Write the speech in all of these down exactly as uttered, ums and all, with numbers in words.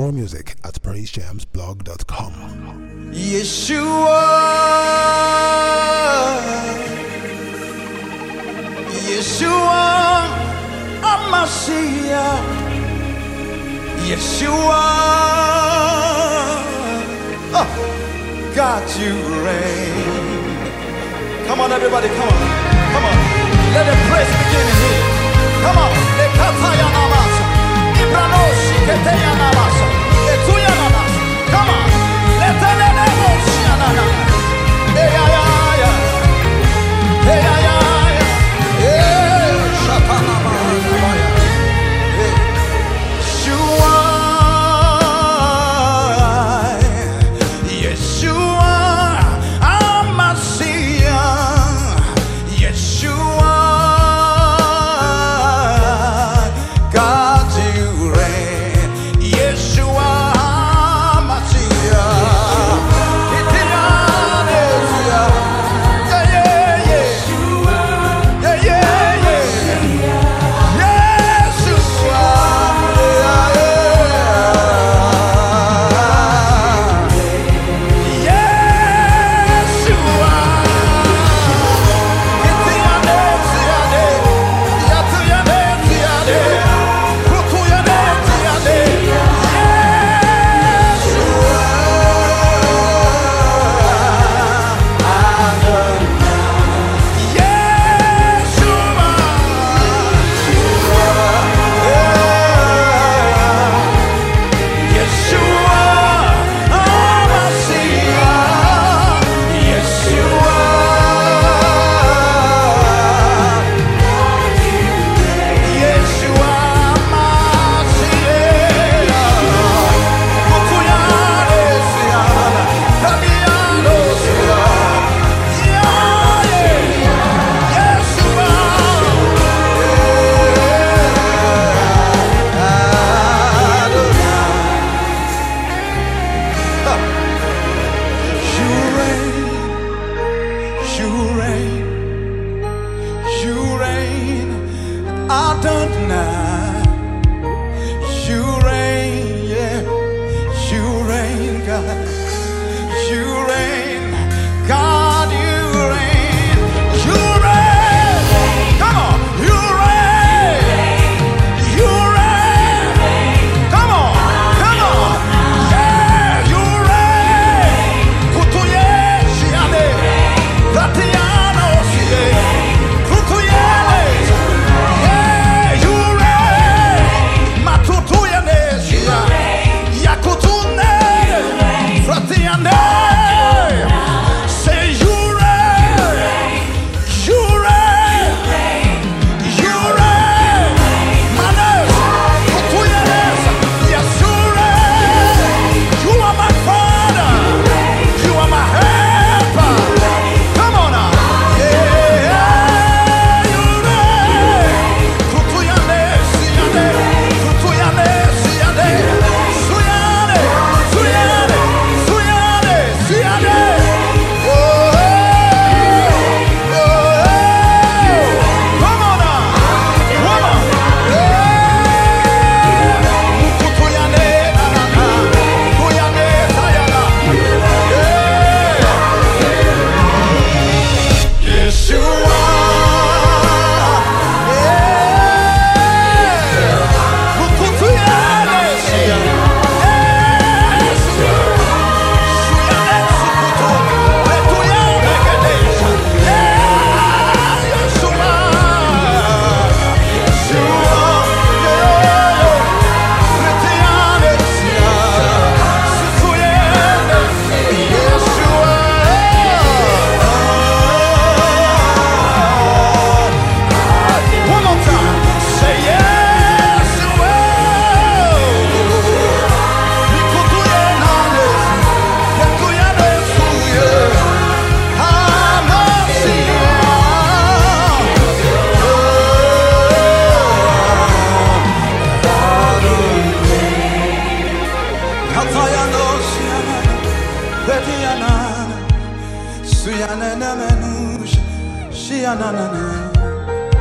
more music at praise jams blog dot com. Yeshua, Yeshua, Amashia, Yeshua, oh, God, you reign. Come on, everybody, come on, come on. Let the praise begin here. Come on, le kataya namasa, ibranoshi keteya namasa, etuya namasa. Come on, let the nemo shianana. Hey ya ya ya, hey ya ya ya, hey shatana maya, hey Yeshua, Yeshua, Amashia, Yeshua.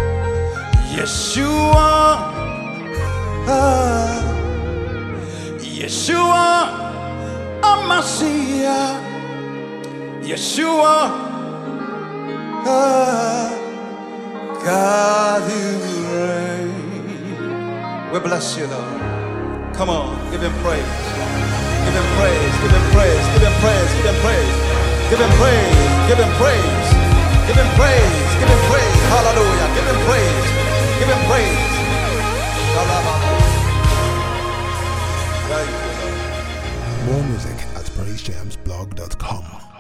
Yeshua, Yeshua Amasiah, Yeshua, ah, God who reigns. We bless you, Lord. Come on, give him praise. Give him praise, give him praise, give him praise, give him praise. Give him praise, give him praise. Give him praise, give him praise. Hallelujah. Give him praise. Give him praise. More music at praise jams blog dot com.